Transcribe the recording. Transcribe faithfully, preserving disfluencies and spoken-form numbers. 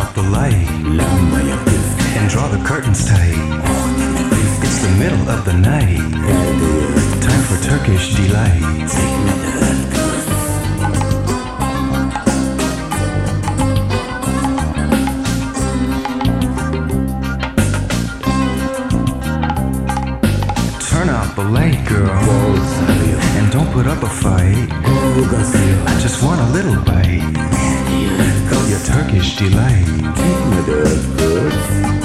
out the light and draw the curtains tight. It's the middle of the night. Time for Turkish delight. Turn out the light, girl, and don't put up a fight. I just want a little bite. Your Turkish delight.